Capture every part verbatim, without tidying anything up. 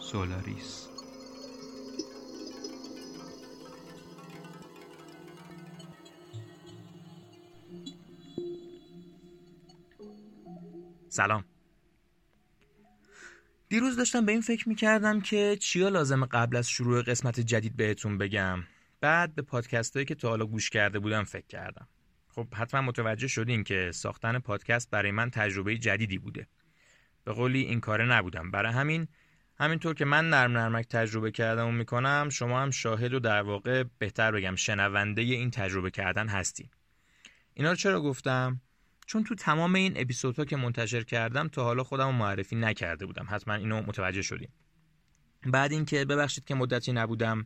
سولاریس. سلام. دیروز داشتم به این فکر میکردم که چیا لازمه قبل از شروع قسمت جدید بهتون بگم. بعد به پادکست هایی که تا حالا گوش کرده بودم فکر کردم. خب حتما متوجه شدین که ساختن پادکست برای من تجربه جدیدی بوده. به قولی این کاره نبودم. برای همین همینطور که من نرم نرمک تجربه کردم و میکنم، شما هم شاهد و در واقع بهتر بگم شنونده این تجربه کردن هستین. اینا رو چرا گفتم؟ چون تو تمام این اپیزودها که منتشر کردم تا حالا خودم رو معرفی نکرده بودم. حتما اینو متوجه شدین. بعد اینکه ببخشید که مدتی نبودم،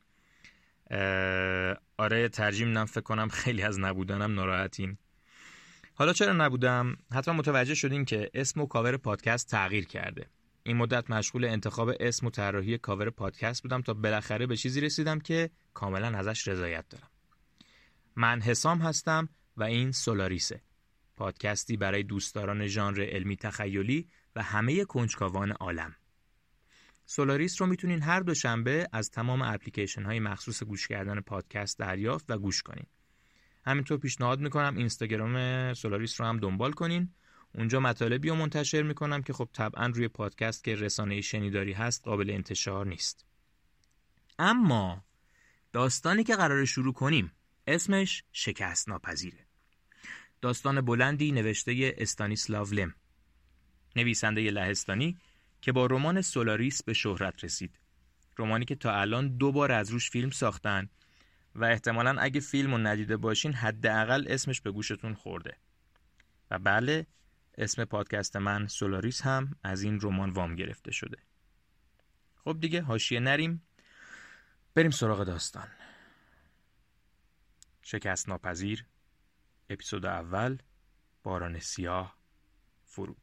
آره ترجیح میدم فکر کنم خیلی از نبودنم ناراحتین. حالا چرا نبودم؟ حتما متوجه شدین که اسم و کاور پادکست تغییر کرده. این مدت مشغول انتخاب اسم و طراحی کاور پادکست بودم تا بالاخره به چیزی رسیدم که کاملا ازش رضایت دارم. من حسام هستم و این سولاریسه، پادکستی برای دوستداران ژانر علمی تخیلی و همه کنجکاوان عالم. سولاریس رو میتونین هر دو شنبه از تمام اپلیکیشن های مخصوص گوش کردن پادکست دریافت و گوش کنین. همینطور پیشنهاد میکنم اینستاگرام سولاریس رو هم دنبال کنین. اونجا مطالبی رو منتشر میکنم که خب طبعا روی پادکست که رسانه شنیداری هست قابل انتشار نیست. اما داستانی که قراره شروع کنیم اسمش شکست ناپذیره. داستان بلندی نوشته استانیسلاو لم، نویسنده لهستانی که با رمان سولاریس به شهرت رسید. رمانی که تا الان دو بار از روش فیلم ساختن و احتمالاً اگه فیلمو ندیده باشین حداقل اسمش به گوشتون خورده. و بله، اسم پادکست من سولاریس هم از این رمان وام گرفته شده. خب دیگه حاشیه نریم، بریم سراغ داستان. شکست ناپذیر، اپیزود اول، باران سیاه، فرود.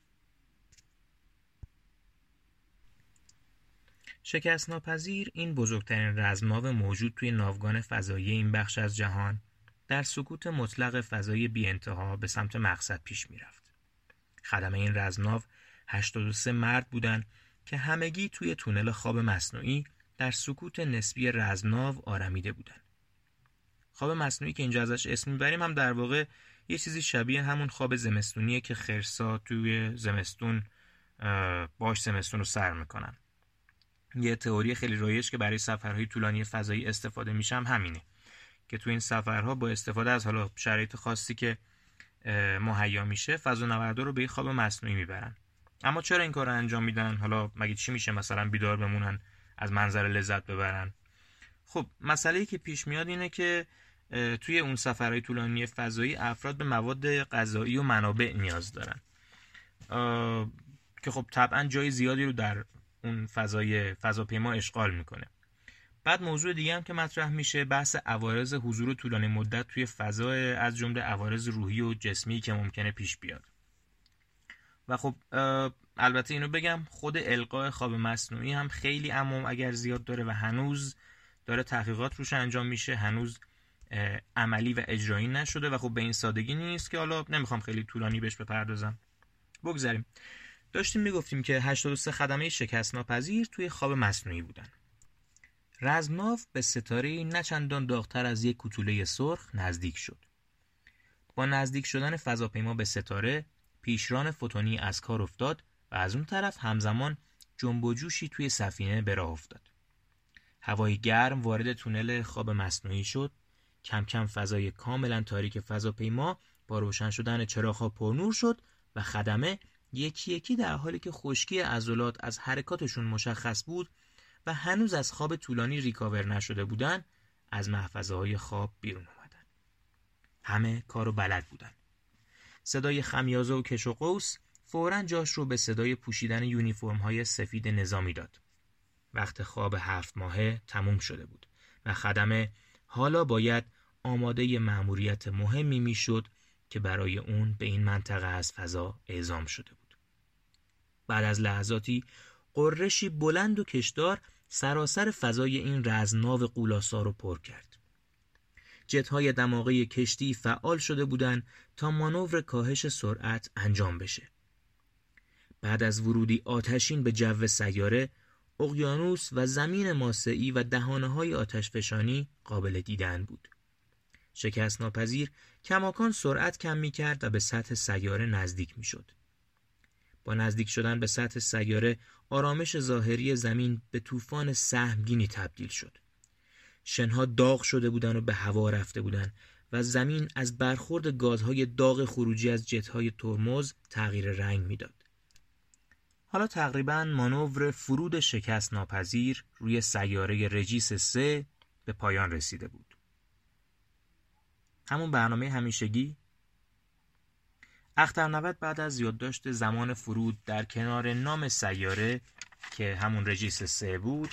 شکست ناپذیر این بزرگترین رزمناو موجود توی ناوگان فضایی این بخش از جهان در سکوت مطلق فضای بی انتها به سمت مقصد پیش می رفت. خدمه این رزمناو هشتاد و سه مرد بودن که همگی توی تونل خواب مصنوعی در سکوت نسبی رزمناو آرمیده بودن. خواب مصنوعی که اینجا ازش اسم میبریم هم در واقع یه چیزی شبیه همون خواب زمستونیه که خرسا توی زمستون باش زمستون رو سر میکنن. یه تئوری خیلی رایج که برای سفرهای طولانی فضایی استفاده میشه هم همینه که توی این سفرها با استفاده از حالا شرایط خاصی که مهیا میشه فضانوردا رو به یه خواب مصنوعی میبرن. اما چرا این کار رو انجام میدن؟ حالا مگه چی میشه مثلا بیدار بمونن از منظر لذت ببرن؟ خب مسئله‌ای که پیش میاد اینه که توی اون سفرهای طولانی فضایی افراد به مواد غذایی و منابع نیاز دارن که خب طبعا جای زیادی رو در اون فضای فضاپیما اشغال میکنه. بعد موضوع دیگه هم که مطرح میشه بحث عوارض حضور طولانی مدت توی فضا، از جمله عوارض روحی و جسمی که ممکنه پیش بیاد. و خب البته اینو بگم خود القاء خواب مصنوعی هم خیلی عموم اگر زیاد داره و هنوز داره تحقیقات روش انجام میشه، هنوز عملی و اجرایی نشده و خب به این سادگی نیست که حالا نمیخوام خیلی طولانی بهش بپردازم. بگذاریم. داشتیم میگفتیم که هشتاد و سه خدمه شکست ناپذیر توی خواب مصنوعی بودن. رزمناو به ستاره نه چندان داغ‌تر از یک کوتوله سرخ نزدیک شد. با نزدیک شدن فضاپیما به ستاره، پیشران فوتونی از کار افتاد و از اون طرف همزمان جنب و جوشی توی سفینه به راه افتاد. هوای گرم وارد تونل خواب مصنوعی شد. کم کم فضای کاملا تاریک فضاپیما با روشن شدن چراغ‌ها پرنور شد و خدمه یکی یکی در حالی که خشکی عضلات از حرکاتشون مشخص بود و هنوز از خواب طولانی ریکاور نشده بودن، از محفظه‌های خواب بیرون اومدن. همه کارو بلد بودن. صدای خمیازه و کش و قوس فوراً جاش رو به صدای پوشیدن یونیفرم‌های سفید نظامی داد. وقت خواب هفت ماهه تموم شده بود و خدمه حالا باید آماده مأموریت مهمی میشد که برای اون به این منطقه از فضا اعزام شده بود. بعد از لحظاتی قرشی بلند و کشدار سراسر فضای این رزمناو غول‌آسا رو پر کرد. جت‌های دماغه کشتی فعال شده بودند تا مانور کاهش سرعت انجام بشه. بعد از ورودی آتشین به جو سیاره، اقیانوس و زمین ماسه‌ای و دهانه‌های آتشفشانی قابل دیدن بود. شکست ناپذیر کماکان سرعت کم می‌کرد و به سطح سیاره نزدیک می‌شد. با نزدیک شدن به سطح سیاره، آرامش ظاهری زمین به طوفان سهمگینی تبدیل شد. شنها داغ شده بودند و به هوا رفته بودند و زمین از برخورد گازهای داغ خروجی از جت‌های ترمز تغییر رنگ می‌داد. حالا تقریباً مانور فرود شکست ناپذیر روی سیاره رجیس سه به پایان رسیده بود. همون برنامه همیشگی. اخترنود بعد از یادداشت زمان فرود در کنار نام سیاره که همون رجیس سه بود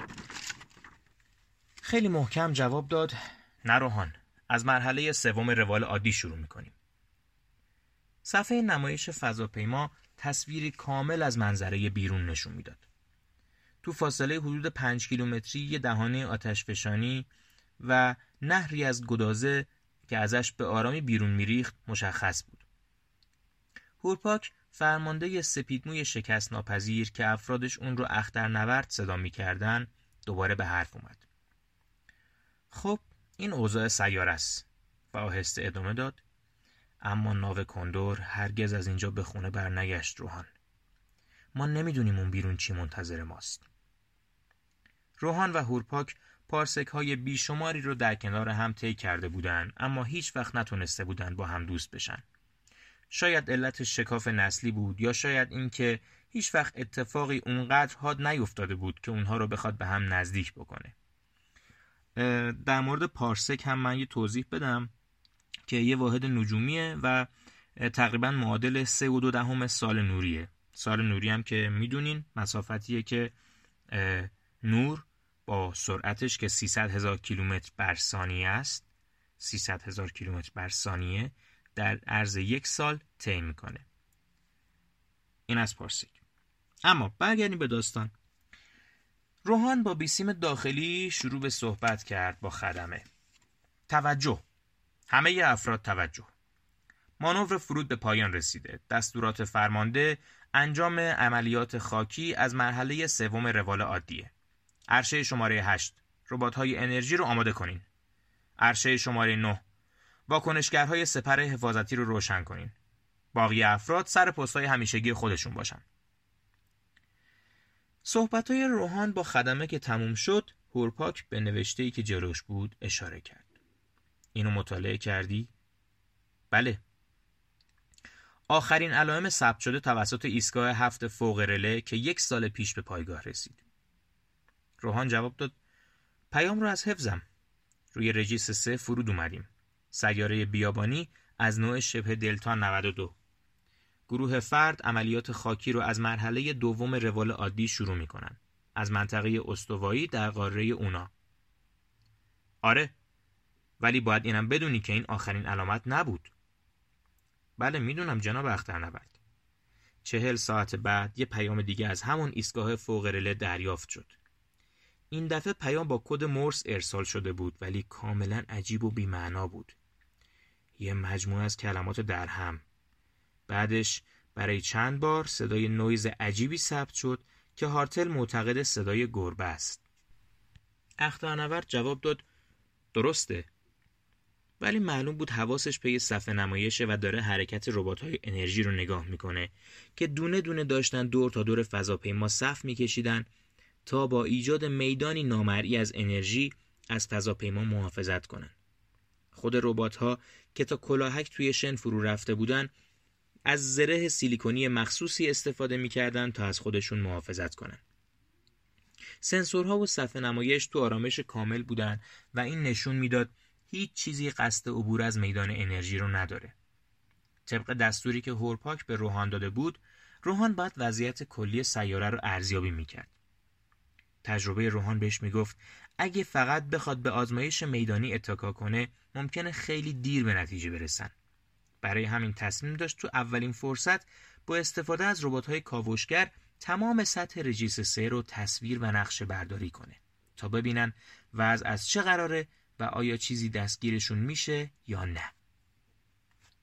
خیلی محکم جواب داد: نه روحان، از مرحله سوم روال عادی شروع میکنیم. صفحه نمایش فضاپیما تصویری کامل از منظره بیرون نشون میداد. تو فاصله حدود پنج کیلومتری یه دهانه آتشفشانی و نهری از گدازه که ازش به آرامی بیرون میریخت مشخص بود. هورپاک فرمانده سپیدموی شکست ناپذیر که افرادش اون رو اخترنورد صدا میکردن دوباره به حرف اومد. خب این اوضاع سیاره است و آهسته ادامه داد: اما ناو کندور هرگز از اینجا به خونه برنگشت روحان. ما نمیدونیم اون بیرون چی منتظر ماست. روحان و هورپاک پارسک های بیشماری رو در کنار هم طی کرده بودن، اما هیچ وقت نتونسته بودن با هم دوست بشن. شاید علت شکاف نسلی بود یا شاید این که هیچ وقت اتفاقی اونقدر حاد نیفتاده بود که اونها رو بخواد به هم نزدیک بکنه. در مورد پارسک هم من یه توضیح بدم که یه واحد نجومیه و تقریبا معادل سه و دو دهم سال نوریه. سال نوری هم که میدونین مسافتیه که نور با سرعتش که سیصد هزار کیلومتر بر ثانیه است، سیصد هزار کیلومتر بر ثانیه در عرض یک سال طی میکنه. این از پارسک. اما برگردیم به داستان. روحان با بیسیم داخلی شروع به صحبت کرد با خدمه. توجه، همه افراد توجه. مانور فرود به پایان رسیده. دستورات فرمانده انجام عملیات خاکی از مرحله سوم روال عادیه. عرشه شماره هشت، ربات‌های انرژی رو آماده کنین. عرشه شماره نه، واکنشگرهای سپر حفاظتی رو روشن کنین. باقی افراد سر پست‌های همیشگی خودشون باشن. صحبت‌های روحان با خدمه که تموم شد، هورپاک به نوشته‌ای که جلوش بود اشاره کرد. اینو مطالعه کردی؟ بله. آخرین علائم ثبت شده توسط ایستگاه هفت فوق رله که یک سال پیش به پایگاه رسید. روحان جواب داد: پیام رو از حفظم. روی رجیس سه فرود اومدیم. سیاره بیابانی از نوع شبه دلتا نود و دو. گروه فرد عملیات خاکی رو از مرحله دوم روال عادی شروع میکنن. از منطقه استوایی در قاره اونا. آره، ولی باید اینم بدونی که این آخرین علامت نبود. بله میدونم جناب اخترنورد. چهل ساعت بعد یه پیام دیگه از همون ایستگاه فوق رله دریافت شد. این دفعه پیام با کد مورس ارسال شده بود ولی کاملا عجیب و بی‌معنا بود. یه مجموعه از کلمات درهم. بعدش برای چند بار صدای نویز عجیبی ثبت شد که هارتل معتقد صدای گربه است. اخترنورد جواب داد: درسته. ولی معلوم بود حواسش به یه صفحه نمایشه و داره حرکت ربات‌های انرژی رو نگاه میکنه که دونه دونه داشتن دور تا دور فضاپیما صف میکشیدن تا با ایجاد میدانی نامرئی از انرژی از فضاپیما محافظت کنن. خود ربات‌ها که تا کلاهک توی شن فرو رفته بودن از زره سیلیکونی مخصوصی استفاده میکردن تا از خودشون محافظت کنن. سنسورها و صفحه نمایش تو آرامش کامل بودن و این نشون میداد هیچ چیزی قصد عبور از میدان انرژی رو نداره. طبق دستوری که هورپاک به روحان داده بود، روحان باید وضعیت کلی سیاره رو ارزیابی میکرد. تجربه روحان بهش میگفت اگه فقط بخواد به آزمایش میدانی اتکا کنه ممکنه خیلی دیر به نتیجه برسن. برای همین تصمیم داشت تو اولین فرصت با استفاده از ربات‌های کاوشگر تمام سطح رجیس سه رو تصویر و نقشه برداری کنه تا ببینن وضع از چه قراره و آیا چیزی دستگیرشون میشه یا نه.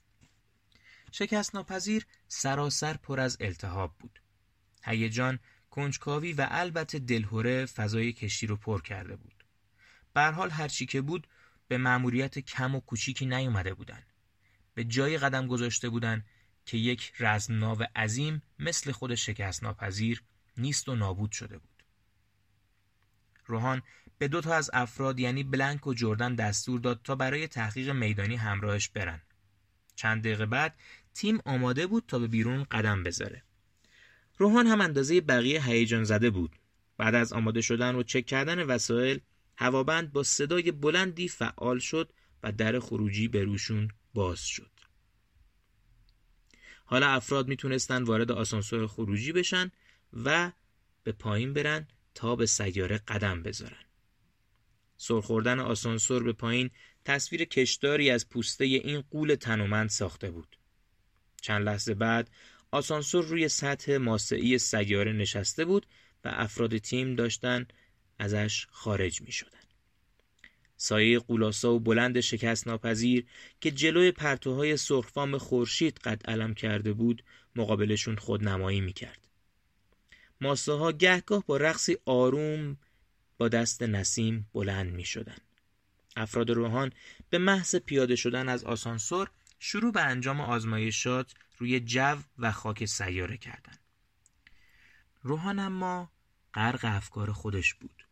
شکست ناپذیر سراسر پر از التهاب بود. هیجان کنجکاوی و البته دلهره فضای کشتی رو پر کرده بود. به هر حال هر چی که بود به مأموریت کم و کوچیکی نیومده بودن. به جای قدم گذاشته بودن که یک رزمناو عظیم مثل خود شکست ناپذیر نیست و نابود شده بود. روحان به دو تا از افراد یعنی بلنک و جردن دستور داد تا برای تحقیق میدانی همراهش برن. چند دقیقه بعد تیم آماده بود تا به بیرون قدم بذاره. روحان هم اندازه بقیه هیجان زده بود. بعد از آماده شدن و چک کردن وسایل، هوابند با صدای بلندی فعال شد و در خروجی به روشون باز شد. حالا افراد میتونستن وارد آسانسور خروجی بشن و به پایین برن تا به سیاره قدم بذارن. سرخوردن آسانسور به پایین تصویر کشداری از پوسته این غول تنومند ساخته بود. چند لحظه بعد آسانسور روی سطح ماسه‌ای سیاره نشسته بود و افراد تیم داشتن ازش خارج می شدن. سایه غولاسا و بلند شکست ناپذیر که جلوی پرتوهای سرخفام خورشید قد علم کرده بود مقابلشون خودنمایی می کرد. ماسه ها گهگاه با رقصی آروم با دست نسیم بلند می شدن. افراد روحان به محض پیاده شدن از آسانسور شروع به انجام آزمایشات روی جو و خاک سیاره کردند. روحان اما غرق افکار خودش بود.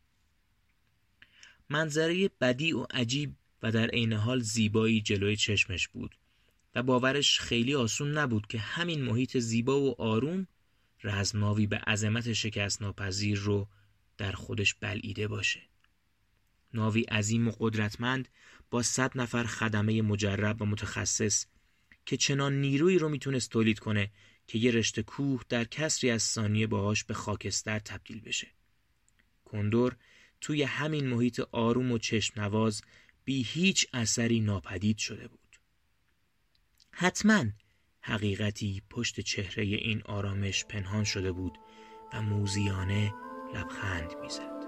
منظره بدیع و عجیب و در عین حال زیبایی جلوی چشمش بود و باورش خیلی آسون نبود که همین محیط زیبا و آروم رزمناوی به عظمت شکست ناپذیر رو در خودش بلعیده باشه. ناوی عظیم و قدرتمند با صد نفر خدمه مجرب و متخصص که چنان نیرویی رو میتونست تولید کنه که یه رشته کوه در کسری از ثانیه باهاش به خاکستر تبدیل بشه. کندور توی همین محیط آروم و چشم نواز بی هیچ اثری ناپدید شده بود. حتماً حقیقتی پشت چهره این آرامش پنهان شده بود و موذیانه لبخند میزد.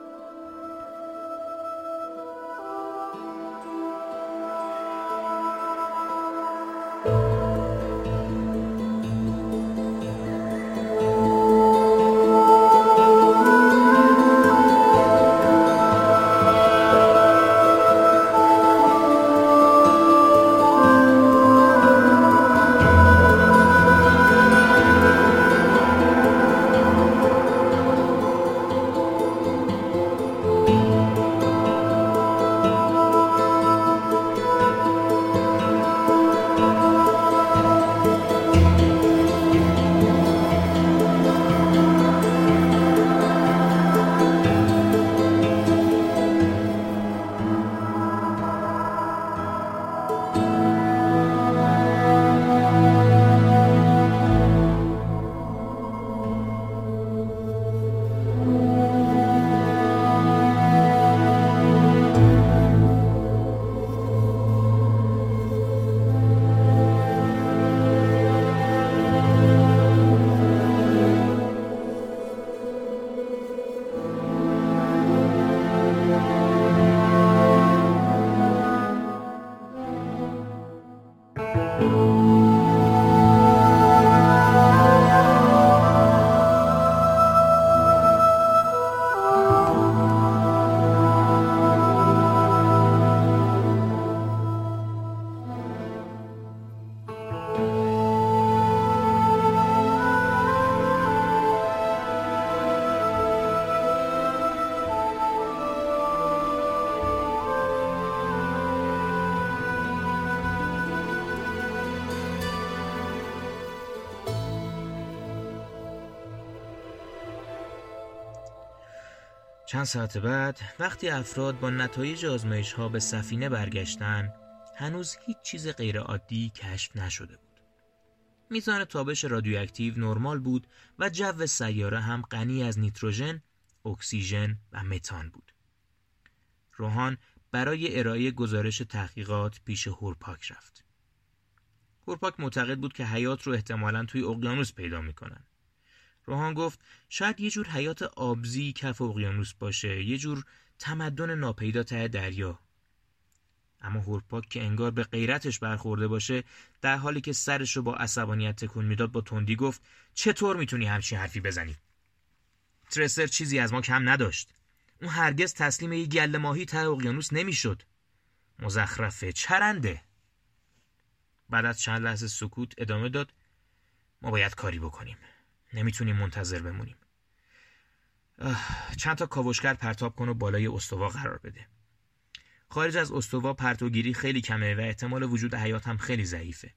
چند ساعت بعد وقتی افراد با نتایج آزمایش‌ها به سفینه برگشتن، هنوز هیچ چیز غیر عادی کشف نشده بود. میزان تابش رادیواکتیو نرمال بود و جو سیاره هم غنی از نیتروژن، اکسیژن و متان بود. روحان برای ارائه گزارش تحقیقات پیش هورپاک رفت. هورپاک معتقد بود که حیات رو احتمالاً توی اقیانوس پیدا می‌کنن. روحان گفت شاید یه جور حیات آبزی کف اقیانوس باشه، یه جور تمدن ناپیدا ته دریا. اما هورپاک که انگار به غیرتش برخورده باشه، در حالی که سرش رو با عصبانیت تکون میداد با تندی گفت چطور میتونی همچین حرفی بزنی؟ ترسر چیزی از ما کم نداشت. اون هرگز تسلیم یه گله ماهی ته اقیانوس نمیشد. مزخرفه، چرنده. بعد از چند لحظه سکوت ادامه داد: ما باید کاری بکنیم. نمیتونیم منتظر بمونیم. چند تا کاوشگر پرتاب کن و بالای استوا قرار بده. خارج از استوا پرتوگیری خیلی کمه و احتمال وجود حیات هم خیلی ضعیفه.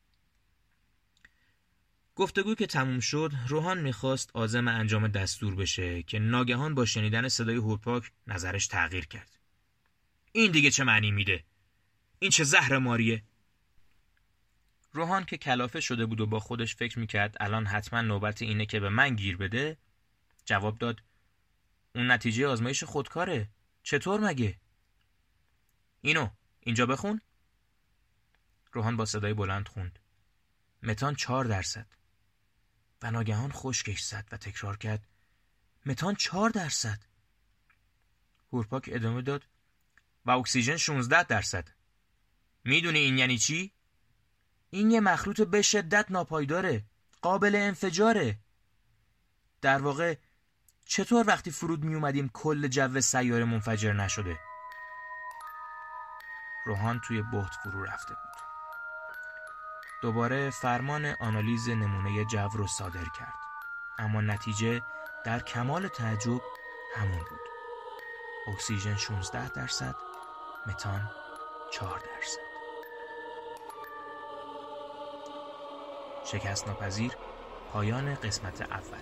گفتگو که تموم شد، روحان میخواست عازم انجام دستور بشه که ناگهان با شنیدن صدای هورپاک نظرش تغییر کرد. این دیگه چه معنی میده؟ این چه زهر ماریه؟ روحان که کلافه شده بود و با خودش فکر میکرد الان حتما نوبت اینه که به من گیر بده، جواب داد: اون نتیجه آزمایش خودکاره. چطور مگه؟ اینو اینجا بخون. روحان با صدای بلند خوند: متان چهار درصد. و ناگهان خشکش زد و تکرار کرد: متان چهار درصد. هورپاک ادامه داد: و اکسیژن شانزده درصد. میدونی این یعنی چی؟ این یه مخلوط به شدت ناپایداره، قابل انفجاره. در واقع چطور وقتی فرود می اومدیم کل جو سیاره منفجر نشده؟ روحان توی بهت فرو رفته بود. دوباره فرمان آنالیز نمونه جو رو صادر کرد، اما نتیجه در کمال تعجب همون بود: اکسیژن شانزده درصد، متان چهار درصد. شکست ناپذیر. پایان قسمت اول.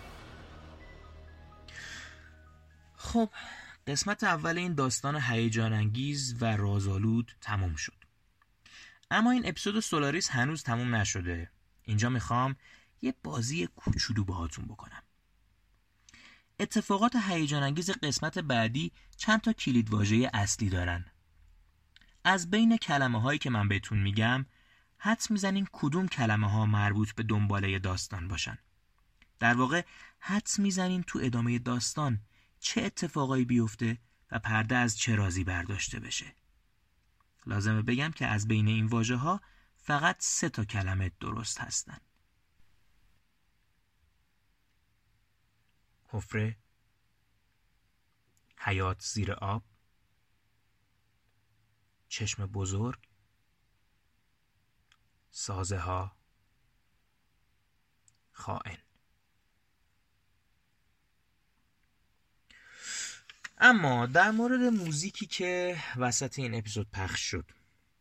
خب، قسمت اول این داستان هیجان انگیز و رازآلود تموم شد. اما این اپیزود سولاریس هنوز تموم نشده. اینجا میخوام یه بازی کوچولو باهاتون بکنم. اتفاقات هیجان انگیز قسمت بعدی چند تا کلیدواژه اصلی دارن. از بین کلمه هایی که من بهتون میگم حدس میزنین کدوم کلمه ها مربوط به دنباله داستان باشن. در واقع حدس میزنین تو ادامه داستان چه اتفاقایی بیفته و پرده از چه رازی برداشته بشه. لازمه بگم که از بین این واژه ها فقط سه تا کلمه درست هستن: حفره، حیات زیر آب، چشم بزرگ، سازه ها، خائن. اما در مورد موزیکی که وسط این اپیزود پخش شد،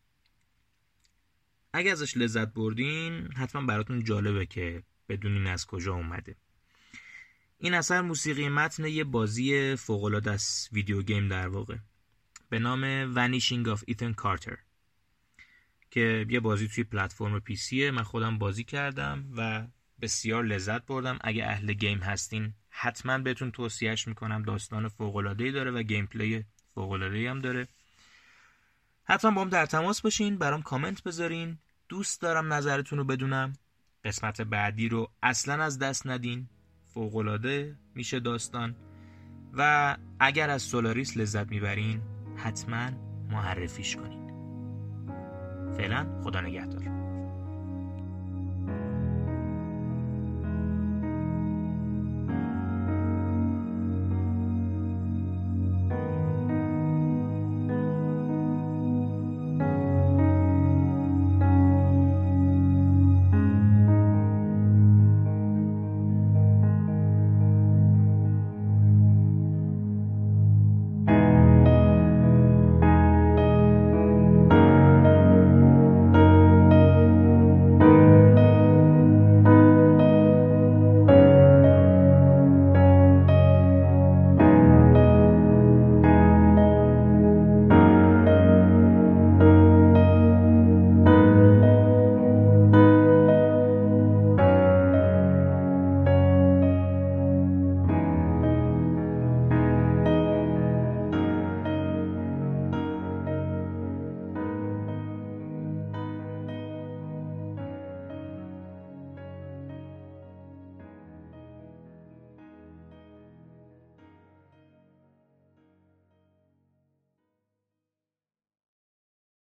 اگه ازش لذت بردین حتما براتون جالبه که بدونین از کجا اومده. این اثر موسیقی متن یه بازی فوق‌العاده است، ویدیو گیم در واقع، به نام Vanishing of Ethan Carter که یه بازی توی پلتفرم پی سیه. من خودم بازی کردم و بسیار لذت بردم. اگه اهل گیم هستین حتما بهتون توصیهش میکنم. داستان فوق‌العاده‌ای داره و گیم پلی فوق‌العاده‌ای هم داره. حتما با هم در تماس باشین، برام کامنت بذارین. دوست دارم نظرتون رو بدونم. قسمت بعدی رو اصلا از دست ندین، فوق‌العاده میشه داستان. و اگر از سولاریس لذت میبرین حتما معرفیش کنین. فعلا خدا نگهدار.